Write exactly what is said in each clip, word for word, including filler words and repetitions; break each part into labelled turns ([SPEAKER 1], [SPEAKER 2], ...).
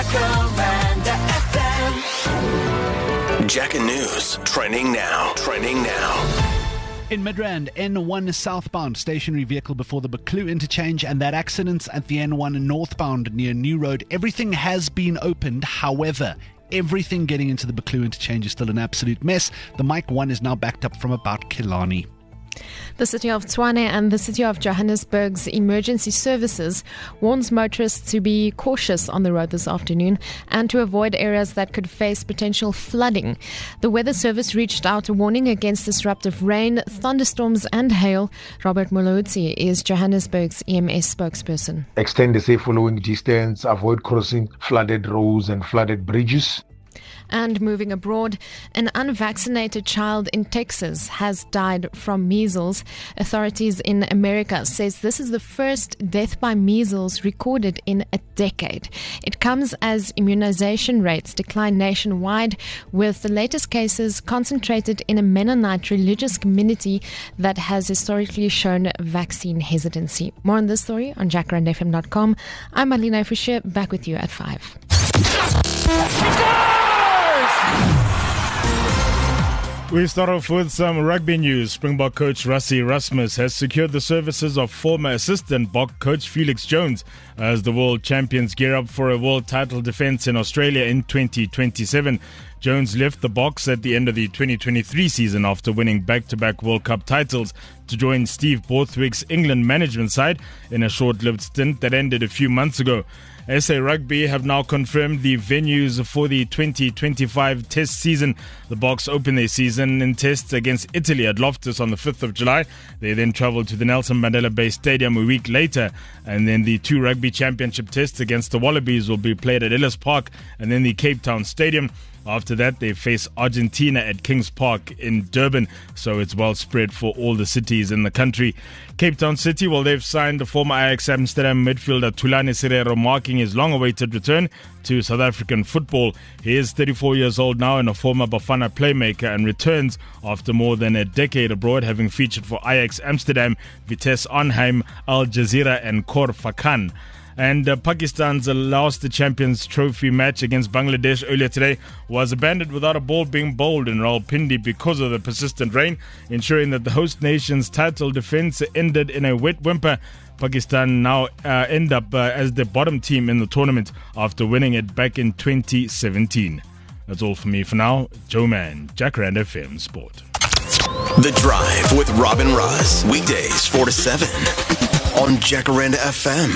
[SPEAKER 1] Jacaranda F M. Jacka News, trending now, trending now.
[SPEAKER 2] In Midrand, N one southbound, stationary vehicle before the Buccleuch interchange, and that accident at the N one northbound near New Road. Everything has been opened, however, everything getting into the Buccleuch interchange is still an absolute mess. The Mike one is now backed up from about Killarney.
[SPEAKER 3] The City of Tshwane and the City of Johannesburg's emergency services warns motorists to be cautious on the road this afternoon and to avoid areas that could face potential flooding. The Weather Service reached out a warning against disruptive rain, thunderstorms and hail. Robert Molodzi is Johannesburg's E M S spokesperson.
[SPEAKER 4] Extend the safe following distance, avoid crossing flooded roads and flooded bridges.
[SPEAKER 3] And moving abroad, an unvaccinated child in Texas has died from measles. Authorities in America says this is the first death by measles recorded in a decade. It comes as immunization rates decline nationwide, with the latest cases concentrated in a Mennonite religious community that has historically shown vaccine hesitancy. More on this story on jacaranda f m dot com. I'm Marlene Fischer, back with you at five.
[SPEAKER 5] We start off with some rugby news. Springbok coach Rassie Erasmus has secured the services of former assistant Bok coach Felix Jones as the world champions gear up for a world title defence in Australia in twenty twenty-seven. Jones left the Boks at the end of the twenty twenty-three season after winning back-to-back World Cup titles to join Steve Borthwick's England management side in a short-lived stint that ended a few months ago. S A Rugby have now confirmed the venues for the twenty twenty-five Test season. The Boks open their season in Tests against Italy at Loftus on the fifth of July. They then travel to the Nelson Mandela Bay Stadium a week later. And then the two Rugby Championship Tests against the Wallabies will be played at Ellis Park and then the Cape Town Stadium. After that, they face Argentina at Kings Park in Durban, so it's well spread for all the cities in the country. Cape Town City, well, they've signed the former Ajax Amsterdam midfielder Thulani Serero, marking his long-awaited return to South African football. He is thirty-four years old now and a former Bafana playmaker, and returns after more than a decade abroad, having featured for Ajax Amsterdam, Vitesse Arnhem, Al Jazeera and Khor Fakkan. And uh, Pakistan's last Champions Trophy match against Bangladesh earlier today was abandoned without a ball being bowled in Rawalpindi because of the persistent rain, ensuring that the host nation's title defence ended in a wet whimper. Pakistan now uh, end up uh, as the bottom team in the tournament after winning it back in twenty seventeen. That's all for me for now. Joe Mann, Jacaranda F M Sport.
[SPEAKER 1] The Drive with Robin Ross, weekdays four to seven on Jacaranda F M.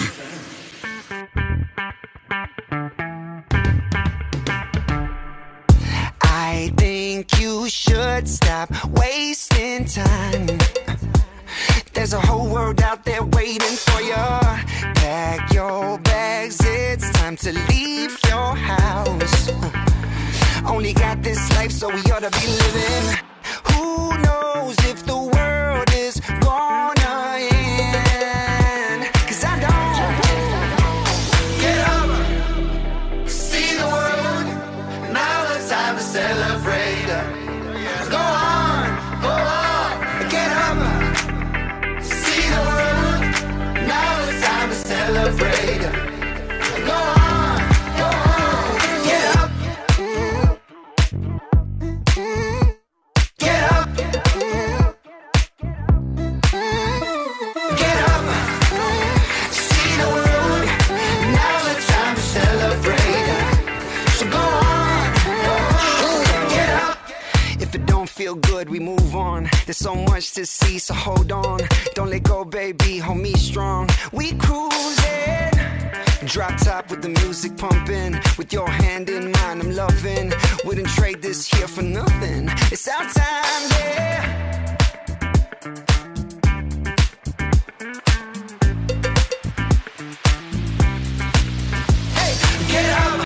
[SPEAKER 6] I think you should stop wasting time. There's a whole world out there waiting for you. Pack your bags, it's time to leave your house. Only got this life, so we ought to be living. Who knows if the world is gonna end? 'Cause I don't. Get up, see the world. Now it's time to celebrate. Go on, go on, get up, see the world. Now it's time to celebrate. Go on, go on, get up, get up, get up, see the world. Now it's time to celebrate. So go on, get up. If it don't feel good, we move on. There's so much to see, so hold on. Don't let go, baby, hold me strong. We cruising, drop top with the music pumping. With your hand in mine, I'm loving. Wouldn't trade this here for nothing. It's our time, yeah.